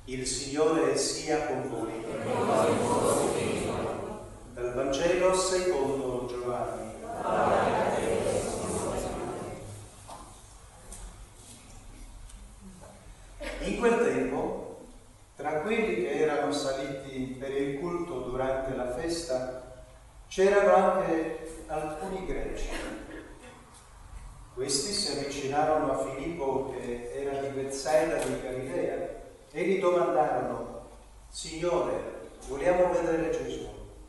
Il Signore sia con voi. Dal Vangelo secondo Giovanni. In quel tempo, tra quelli che erano saliti per il culto durante la festa, c'erano anche alcuni greci. Questi si avvicinarono a Filippo, che era di Betsaida di Galilea, e gli domandarono: Signore, vogliamo vedere Gesù.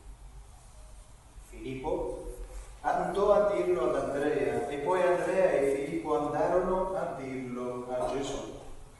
Filippo andò a dirlo ad Andrea, e poi Andrea e Filippo andarono a dirlo a Gesù.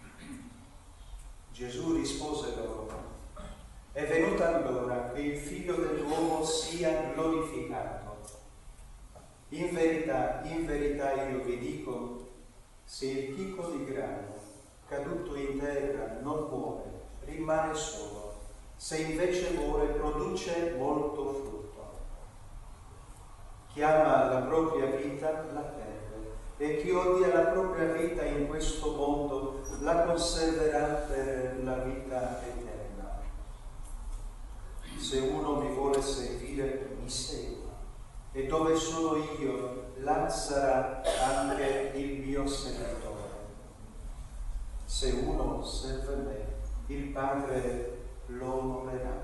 Gesù rispose loro: è venuta l'ora che il Figlio dell'uomo sia glorificato. In verità io vi dico, se il chicco di grano caduto in terra non muore, rimane solo; se invece muore, produce molto frutto. Chi ama la propria vita la perde, e chi odia la propria vita in questo mondo la conserverà per la vita eterna. Se uno mi vuole servire, mi segua, e dove sono io, là sarà anche il mio servitore. Se uno serve me, il Padre lo onorerà.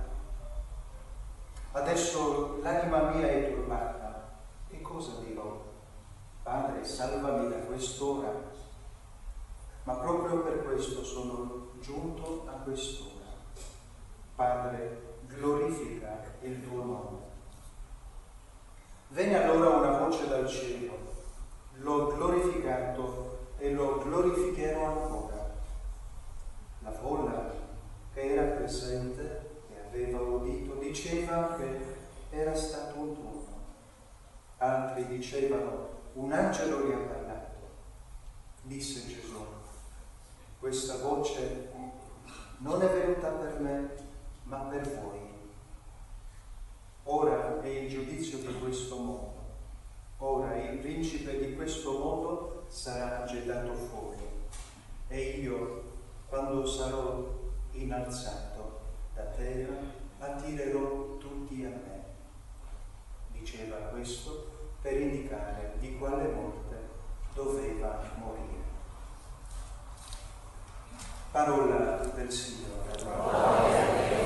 Adesso l'anima mia è turbata, e cosa dirò? Padre, salvami da quest'ora. Ma proprio per questo sono giunto a quest'ora. Padre, glorifica il tuo nome. Venne allora una voce dal cielo: l'ho glorificato e lo glorificherò ancora. La folla che era presente e aveva udito diceva che era stato un tuono. Altri dicevano: un angelo gli ha parlato. Disse Gesù: questa voce non è venuta per me, ma per voi. Ora è il giudizio di questo mondo. Ora il principe di questo mondo sarà gettato fuori. E io, quando sarò innalzato da terra, attirerò tutti a me. Diceva questo per indicare di quale morte doveva morire. Parola del Signore.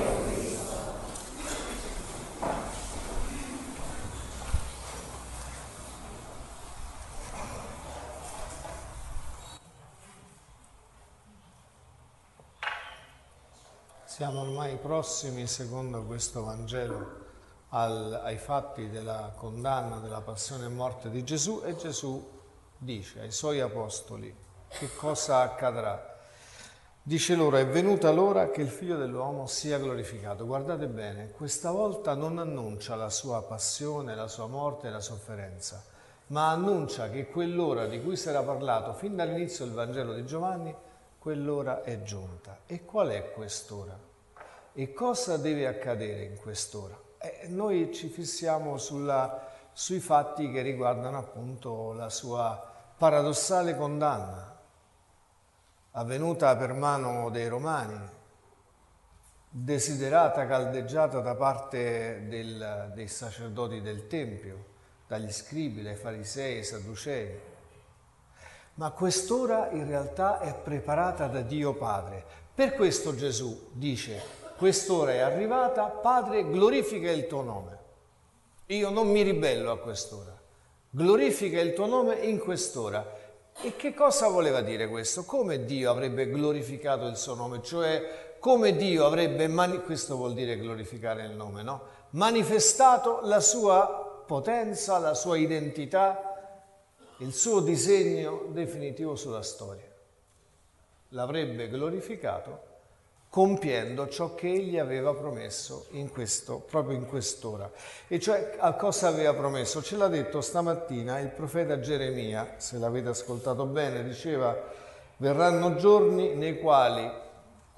Siamo ormai prossimi, secondo questo Vangelo, ai fatti della condanna, della passione e morte di Gesù, e Gesù dice ai suoi apostoli che cosa accadrà. Dice loro: è venuta l'ora che il Figlio dell'uomo sia glorificato. Guardate bene, questa volta non annuncia la sua passione, la sua morte e la sofferenza, ma annuncia che quell'ora di cui si era parlato fin dall'inizio del Vangelo di Giovanni, quell'ora è giunta. E qual è quest'ora? E cosa deve accadere in quest'ora? Noi ci fissiamo sui fatti che riguardano appunto la sua paradossale condanna, avvenuta per mano dei Romani, desiderata, caldeggiata da parte dei sacerdoti del Tempio, dagli scribi, dai farisei, ai sadducei. Ma quest'ora in realtà è preparata da Dio Padre. Per questo Gesù dice: quest'ora è arrivata, Padre, glorifica il tuo nome. Io non mi ribello a quest'ora. Glorifica il tuo nome in quest'ora. E che cosa voleva dire questo? Come Dio avrebbe glorificato il suo nome? Cioè, come Dio avrebbe, questo vuol dire glorificare il nome, no? Manifestato la sua potenza, la sua identità, il suo disegno definitivo sulla storia. L'avrebbe glorificato compiendo ciò che egli aveva promesso proprio in quest'ora. E cioè, a cosa aveva promesso? Ce l'ha detto stamattina il profeta Geremia, se l'avete ascoltato bene, diceva: verranno giorni nei quali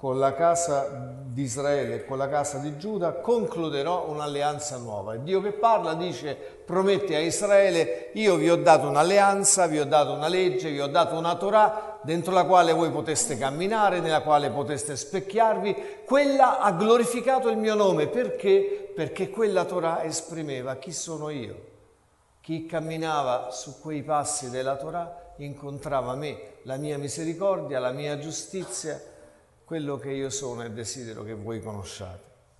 con la casa di Israele e con la casa di Giuda concluderò un'alleanza nuova. E Dio che parla dice, promette a Israele, io vi ho dato un'alleanza, vi ho dato una legge, vi ho dato una Torah dentro la quale voi poteste camminare, nella quale poteste specchiarvi. Quella ha glorificato il mio nome. Perché? Perché quella Torah esprimeva chi sono io. Chi camminava su quei passi della Torah incontrava me, la mia misericordia, la mia giustizia, quello che io sono e desidero che voi conosciate.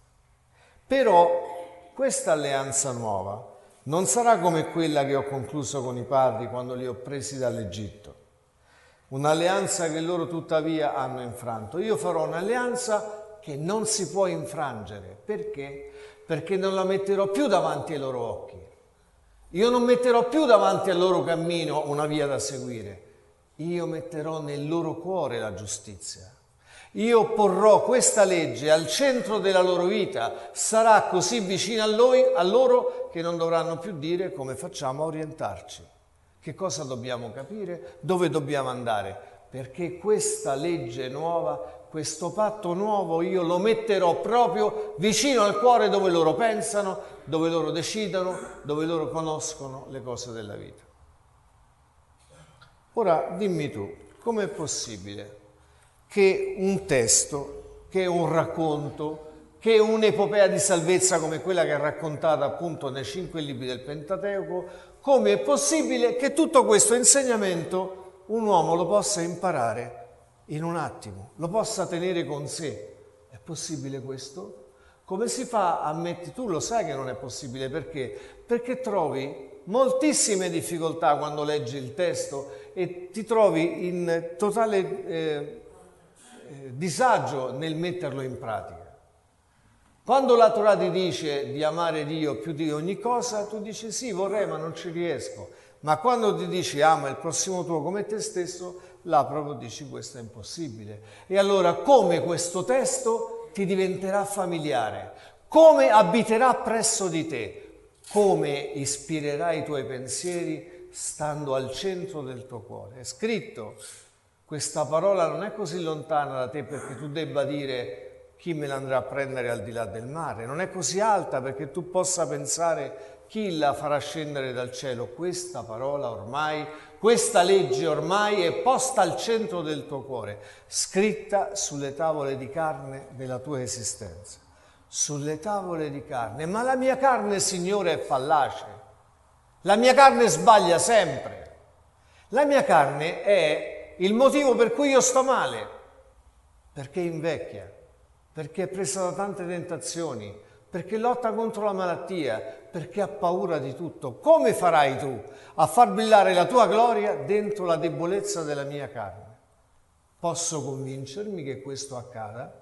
Però questa alleanza nuova non sarà come quella che ho concluso con i padri quando li ho presi dall'Egitto, un'alleanza che loro tuttavia hanno infranto. Io farò un'alleanza che non si può infrangere. Perché? Perché non la metterò più davanti ai loro occhi. Io non metterò più davanti al loro cammino una via da seguire. Io metterò nel loro cuore la giustizia. Io porrò questa legge al centro della loro vita, sarà così vicina a loro che non dovranno più dire come facciamo a orientarci, che cosa dobbiamo capire, dove dobbiamo andare, perché questa legge nuova, questo patto nuovo io lo metterò proprio vicino al cuore dove loro pensano, dove loro decidono, dove loro conoscono le cose della vita. Ora dimmi tu, com'è possibile che un testo, che un racconto, che un'epopea di salvezza come quella che è raccontata appunto nei 5 libri del Pentateuco, come è possibile che tutto questo insegnamento un uomo lo possa imparare in un attimo, lo possa tenere con sé? È possibile questo? Come si fa a mettere? Tu lo sai che non è possibile, perché? Perché trovi moltissime difficoltà quando leggi il testo e ti trovi in totale disagio nel metterlo in pratica. Quando la Torah ti dice di amare Dio più di ogni cosa, tu dici sì, vorrei, ma non ci riesco. Ma quando ti dici ama il prossimo tuo come te stesso, là proprio dici questo è impossibile. E allora come questo testo ti diventerà familiare? Come abiterà presso di te? Come ispirerà i tuoi pensieri stando al centro del tuo cuore? È scritto, questa parola non è così lontana da te perché tu debba dire chi me l'andrà a prendere al di là del mare. Non è così alta perché tu possa pensare chi la farà scendere dal cielo. Questa parola ormai, questa legge ormai è posta al centro del tuo cuore, scritta sulle tavole di carne della tua esistenza. Sulle tavole di carne. Ma la mia carne, Signore, è fallace. La mia carne sbaglia sempre. La mia carne è il motivo per cui io sto male, perché invecchia, perché è presa da tante tentazioni, perché lotta contro la malattia, perché ha paura di tutto. Come farai tu a far brillare la tua gloria dentro la debolezza della mia carne? Posso convincermi che questo accada?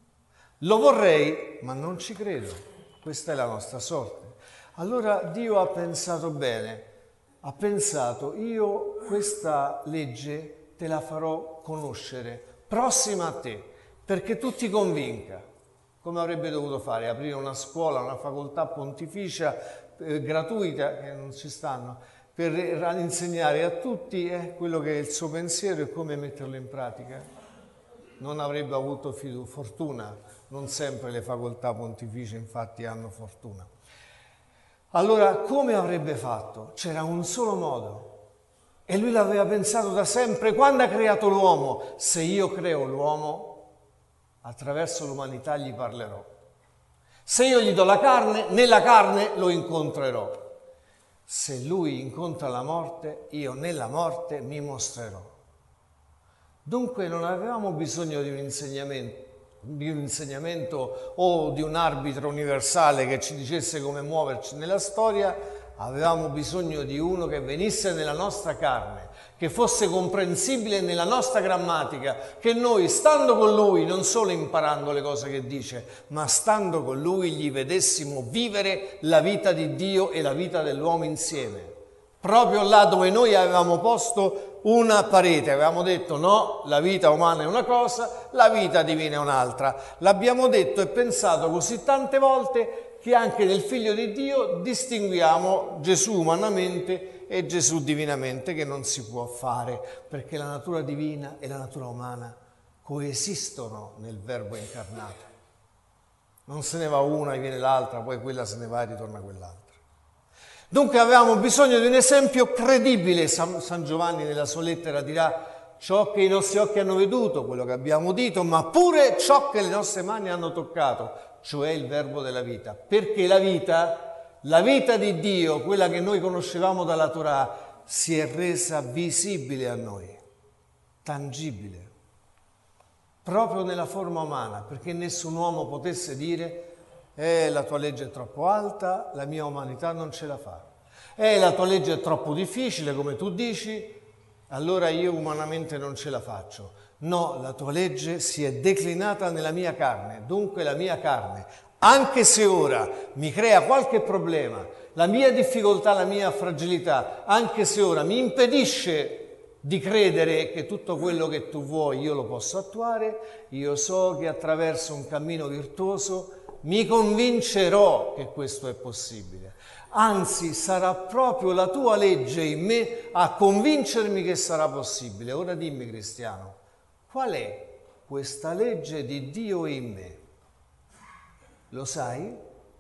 Lo vorrei, ma non ci credo. Questa è la nostra sorte. Allora Dio ha pensato bene, ha pensato, io questa legge te la farò conoscere, prossima a te, perché tu ti convinca. Come avrebbe dovuto fare? Aprire una scuola, una facoltà pontificia gratuita, che non ci stanno, per insegnare a tutti quello che è il suo pensiero e come metterlo in pratica? Non avrebbe avuto fortuna, non sempre le facoltà pontificie infatti hanno fortuna. Allora come avrebbe fatto? C'era un solo modo. E lui l'aveva pensato da sempre, quando ha creato l'uomo. Se io creo l'uomo, attraverso l'umanità gli parlerò. Se io gli do la carne, nella carne lo incontrerò. Se lui incontra la morte, io nella morte mi mostrerò. Dunque non avevamo bisogno di un insegnamento o di un arbitro universale che ci dicesse come muoverci nella storia. Avevamo bisogno di uno che venisse nella nostra carne, che fosse comprensibile nella nostra grammatica, che noi, stando con lui, non solo imparando le cose che dice, ma stando con lui gli vedessimo vivere la vita di Dio e la vita dell'uomo insieme. Proprio là dove noi avevamo posto una parete, avevamo detto no, la vita umana è una cosa, la vita divina è un'altra. L'abbiamo detto e pensato così tante volte che anche nel Figlio di Dio distinguiamo Gesù umanamente e Gesù divinamente, che non si può fare, perché la natura divina e la natura umana coesistono nel Verbo incarnato. Non se ne va una e viene l'altra, poi quella se ne va e ritorna quell'altra. Dunque avevamo bisogno di un esempio credibile. San Giovanni nella sua lettera dirà: ciò che i nostri occhi hanno veduto, quello che abbiamo udito, ma pure ciò che le nostre mani hanno toccato, cioè il Verbo della vita. Perché la vita di Dio, quella che noi conoscevamo dalla Torah, si è resa visibile a noi, tangibile, proprio nella forma umana, perché nessun uomo potesse dire: la tua legge è troppo alta, la mia umanità non ce la fa. La tua legge è troppo difficile, come tu dici, allora io umanamente non ce la faccio. No, la tua legge si è declinata nella mia carne, dunque la mia carne, anche se ora mi crea qualche problema, la mia difficoltà, la mia fragilità, anche se ora mi impedisce di credere che tutto quello che tu vuoi io lo posso attuare, io so che attraverso un cammino virtuoso mi convincerò che questo è possibile. Anzi, sarà proprio la tua legge in me a convincermi che sarà possibile. Ora dimmi, cristiano, qual è questa legge di Dio in me? Lo sai?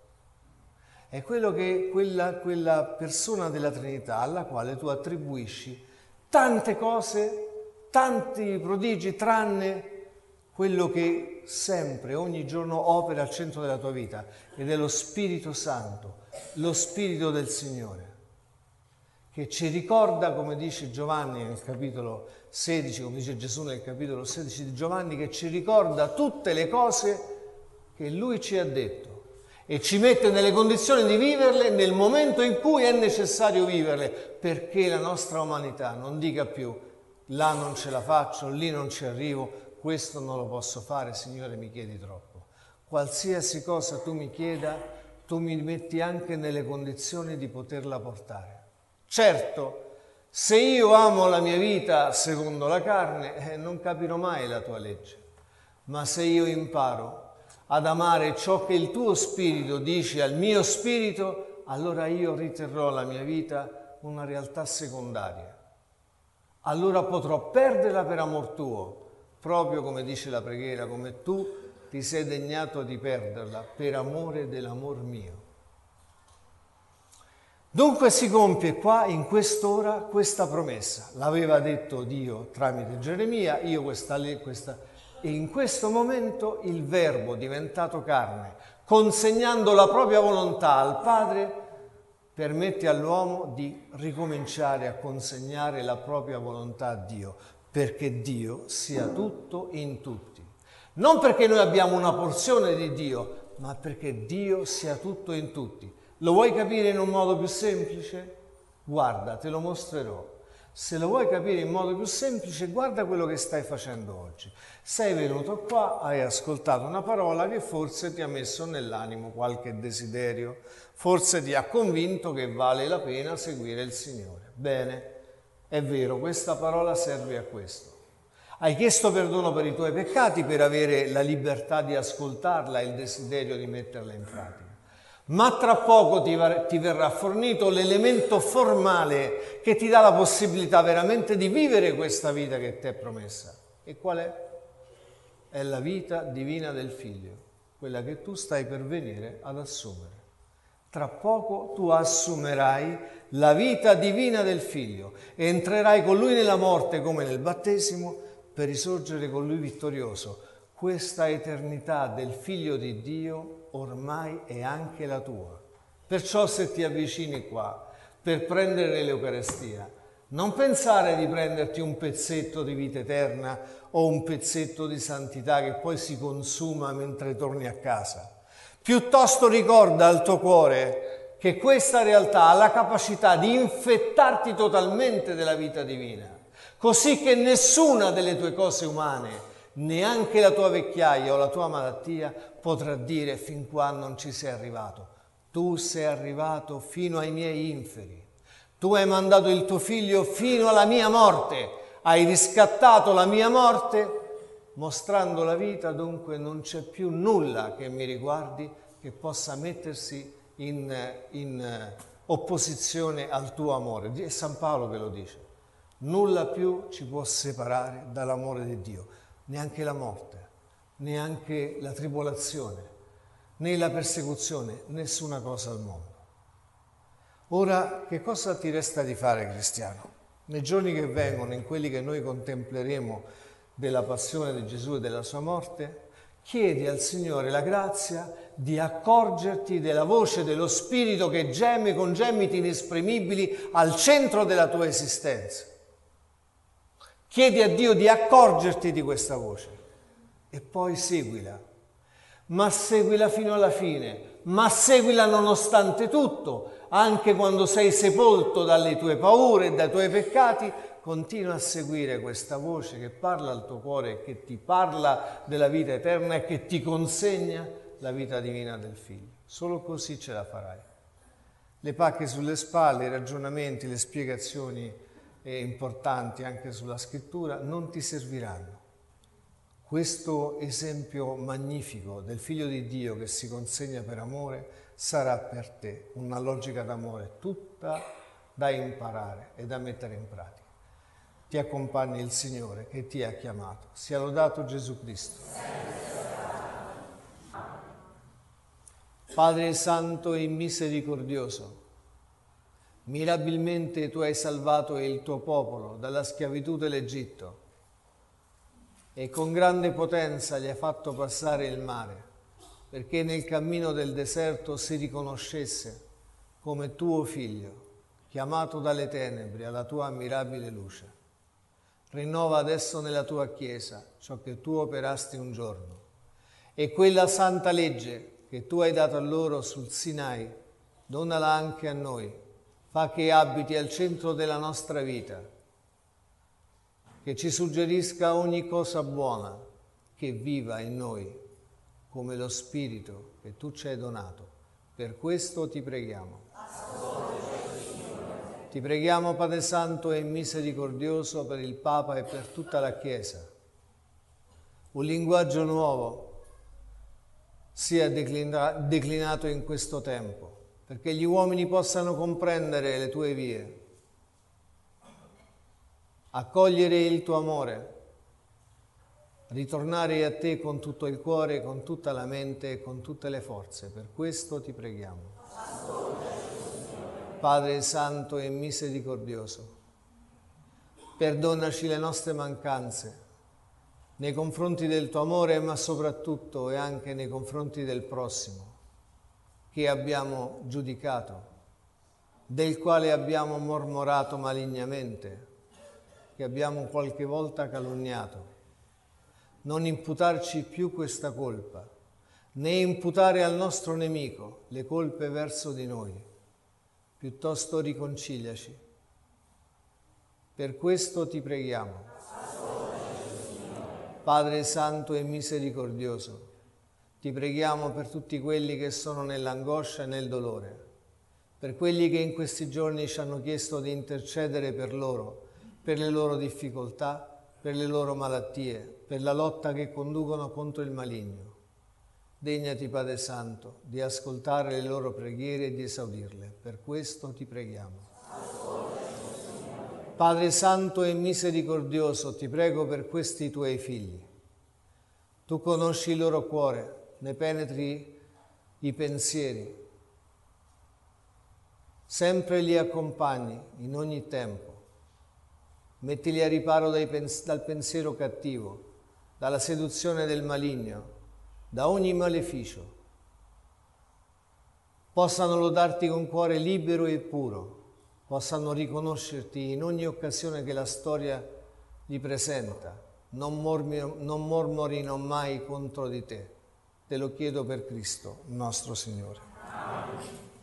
È quello che quella persona della Trinità alla quale tu attribuisci tante cose, tanti prodigi, tranne quello che sempre, ogni giorno opera al centro della tua vita, ed è lo Spirito Santo, lo Spirito del Signore, che ci ricorda, come dice Giovanni nel capitolo 16, come dice Gesù nel capitolo 16 di Giovanni, che ci ricorda tutte le cose che Lui ci ha detto e ci mette nelle condizioni di viverle nel momento in cui è necessario viverle, perché la nostra umanità non dica più: là non ce la faccio, lì non ci arrivo, questo non lo posso fare, Signore, mi chiedi troppo. Qualsiasi cosa tu mi chieda, tu mi metti anche nelle condizioni di poterla portare. Certo, se io amo la mia vita secondo la carne, non capirò mai la tua legge. Ma se io imparo ad amare ciò che il tuo spirito dice al mio spirito, allora io riterrò la mia vita una realtà secondaria. Allora potrò perderla per amor tuo, proprio come dice la preghiera, come tu ti sei degnato di perderla per amore dell'amor mio. Dunque si compie qua in quest'ora questa promessa. L'aveva detto Dio tramite Geremia, e in questo momento il Verbo diventato carne, consegnando la propria volontà al Padre, permette all'uomo di ricominciare a consegnare la propria volontà a Dio, perché Dio sia tutto in tutti. Non perché noi abbiamo una porzione di Dio, ma perché Dio sia tutto in tutti. Lo vuoi capire in un modo più semplice? Guarda, te lo mostrerò. Se lo vuoi capire in modo più semplice, guarda quello che stai facendo oggi. Sei venuto qua, hai ascoltato una parola che forse ti ha messo nell'animo qualche desiderio, forse ti ha convinto che vale la pena seguire il Signore. Bene, è vero, questa parola serve a questo. Hai chiesto perdono per i tuoi peccati per avere la libertà di ascoltarla e il desiderio di metterla in pratica. Ma tra poco ti verrà fornito l'elemento formale che ti dà la possibilità veramente di vivere questa vita che ti è promessa. E qual è? È la vita divina del Figlio, quella che tu stai per venire ad assumere. Tra poco tu assumerai la vita divina del Figlio e entrerai con Lui nella morte come nel battesimo per risorgere con Lui vittorioso. Questa eternità del Figlio di Dio ormai è anche la tua. Perciò se ti avvicini qua per prendere l'Eucaristia, non pensare di prenderti un pezzetto di vita eterna o un pezzetto di santità che poi si consuma mentre torni a casa. Piuttosto ricorda al tuo cuore che questa realtà ha la capacità di infettarti totalmente della vita divina, così che nessuna delle tue cose umane, neanche la tua vecchiaia o la tua malattia, potrà dire: fin qua non ci sei arrivato. Tu sei arrivato fino ai miei inferi. Tu hai mandato il tuo figlio fino alla mia morte. Hai riscattato la mia morte mostrando la vita, dunque non c'è più nulla che mi riguardi che possa mettersi in opposizione al tuo amore. È San Paolo che lo dice. Nulla più ci può separare dall'amore di Dio. neanche la morte, neanche la tribolazione, né la persecuzione, nessuna cosa al mondo. Ora, che cosa ti resta di fare, cristiano? Nei giorni che vengono, in quelli che noi contempleremo della passione di Gesù e della sua morte, chiedi al Signore la grazia di accorgerti della voce dello Spirito che geme con gemiti inesprimibili al centro della tua esistenza. Chiedi a Dio di accorgerti di questa voce e poi seguila, ma seguila fino alla fine, ma seguila nonostante tutto, anche quando sei sepolto dalle tue paure e dai tuoi peccati. Continua a seguire questa voce che parla al tuo cuore, che ti parla della vita eterna e che ti consegna la vita divina del Figlio. Solo così ce la farai. Le pacche sulle spalle, i ragionamenti, le spiegazioni importanti anche sulla scrittura non ti serviranno. Questo esempio magnifico del Figlio di Dio che si consegna per amore sarà per te una logica d'amore tutta da imparare e da mettere in pratica. Ti accompagni il Signore che ti ha chiamato. Sia lodato Gesù Cristo. Padre Santo e misericordioso, mirabilmente tu hai salvato il tuo popolo dalla schiavitù dell'Egitto e con grande potenza gli hai fatto passare il mare, perché nel cammino del deserto si riconoscesse come tuo figlio, chiamato dalle tenebre alla tua ammirabile luce. Rinnova adesso nella tua Chiesa ciò che tu operasti un giorno e quella santa legge che tu hai dato a loro sul Sinai, donnala anche a noi. Fa che abiti al centro della nostra vita, che ci suggerisca ogni cosa buona, che viva in noi come lo Spirito che tu ci hai donato. Per questo ti preghiamo. Ti preghiamo, Padre Santo e misericordioso, per il Papa e per tutta la Chiesa. Un linguaggio nuovo sia declinato in questo tempo, perché gli uomini possano comprendere le tue vie, accogliere il tuo amore, ritornare a te con tutto il cuore, con tutta la mente e con tutte le forze. Per questo ti preghiamo. Padre Santo e misericordioso, perdonaci le nostre mancanze nei confronti del tuo amore, ma soprattutto e anche nei confronti del prossimo che abbiamo giudicato, del quale abbiamo mormorato malignamente, che abbiamo qualche volta calunniato. Non imputarci più questa colpa, né imputare al nostro nemico le colpe verso di noi. Piuttosto riconciliaci. Per questo ti preghiamo. Padre Santo e misericordioso, ti preghiamo per tutti quelli che sono nell'angoscia e nel dolore, per quelli che in questi giorni ci hanno chiesto di intercedere per loro, per le loro difficoltà, per le loro malattie, per la lotta che conducono contro il maligno. Degnati, Padre Santo, di ascoltare le loro preghiere e di esaudirle. Per questo ti preghiamo. Padre Santo e misericordioso, ti prego per questi tuoi figli. Tu conosci il loro cuore, ne penetri i pensieri. Sempre li accompagni in ogni tempo. Mettili a riparo dal pensiero cattivo, dalla seduzione del maligno, da ogni maleficio. Possano lodarti con cuore libero e puro, possano riconoscerti in ogni occasione che la storia gli presenta, non mormorino mai contro di te. Te lo chiedo per Cristo, nostro Signore. Amen.